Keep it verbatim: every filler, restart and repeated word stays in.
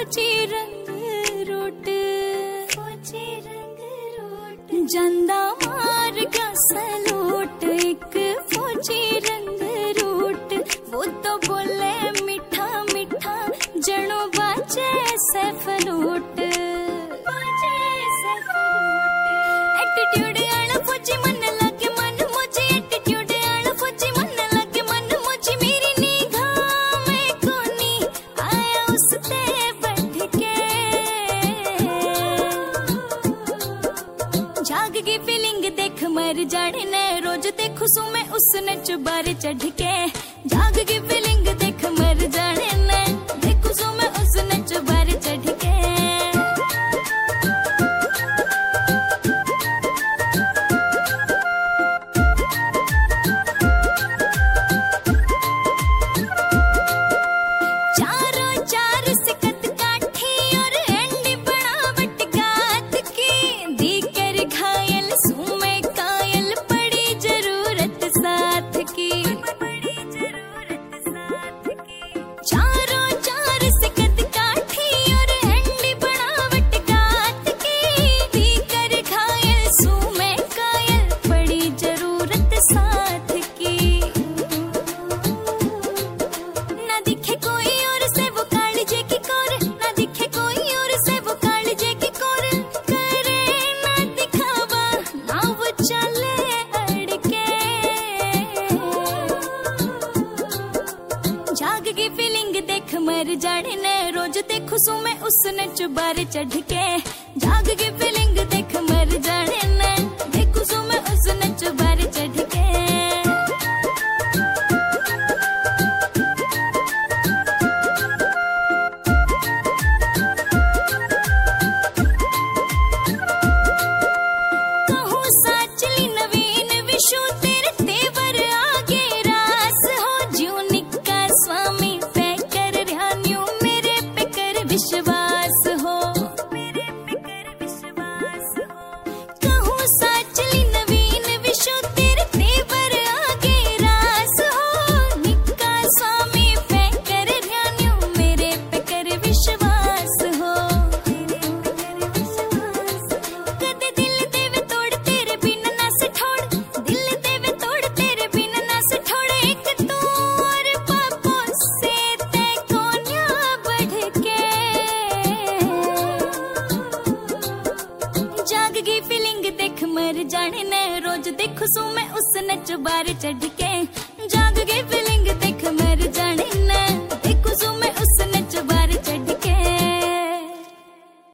फौजी रंग रूट फौजी रंग रूट जंदा मार गया सलूट एक फौजी रंग रूट वो तो बोले मीठा मीठा जनो बाजे से फलूट बाजे से फलूट एटीट्यूड आला फौजी मन लगे मन मुझे एटीट्यूड आला फौजी मन लगे मन मुझे मेरी निगाह में कोनी आया उसते बैठ के जाग की फीलिंग देख मर जाने ने रोज देखू सू मैं उसने चुबारे चढ़ के जाग की फीलिंग देख मर जाने ने देखू सू मैं उसने चुबारे चढ़ के जाग की फीलिंग देख मर जाने ने रोज देखू सू मैं उसने चुबारे चढ़ के जाग की फीलिंग देख मर जाने ने देखू सू मैं उसने चुबारे चढ़ के कहूँ साचली नवीन विशु तेरे तेवर आगे रास हो ज्यों निक्का स्वामी पे कर ध्यान्यू मेरे पे कर विश्वास हो मेरे पे कर विश्वास हो कहूँ साचली नवीन विशु तेरे तेवर आगे रास हो निक्का स्वामी पे कर ध्यान्यू मेरे पे कर विश्वास हो मेरे पे कर विश्वास हो कदे दिल देवे तोड़ तेरे बिन ना सिठोड़ दिल देवे तोड़ तेरे बिन ना सिठोड़ एक तू और पापों से ते कोन्या बढ़ के जाग की फीलिंग देख मर जाने ने रोज देखू सू मैं उसने चुबारे चढ़ के जाग की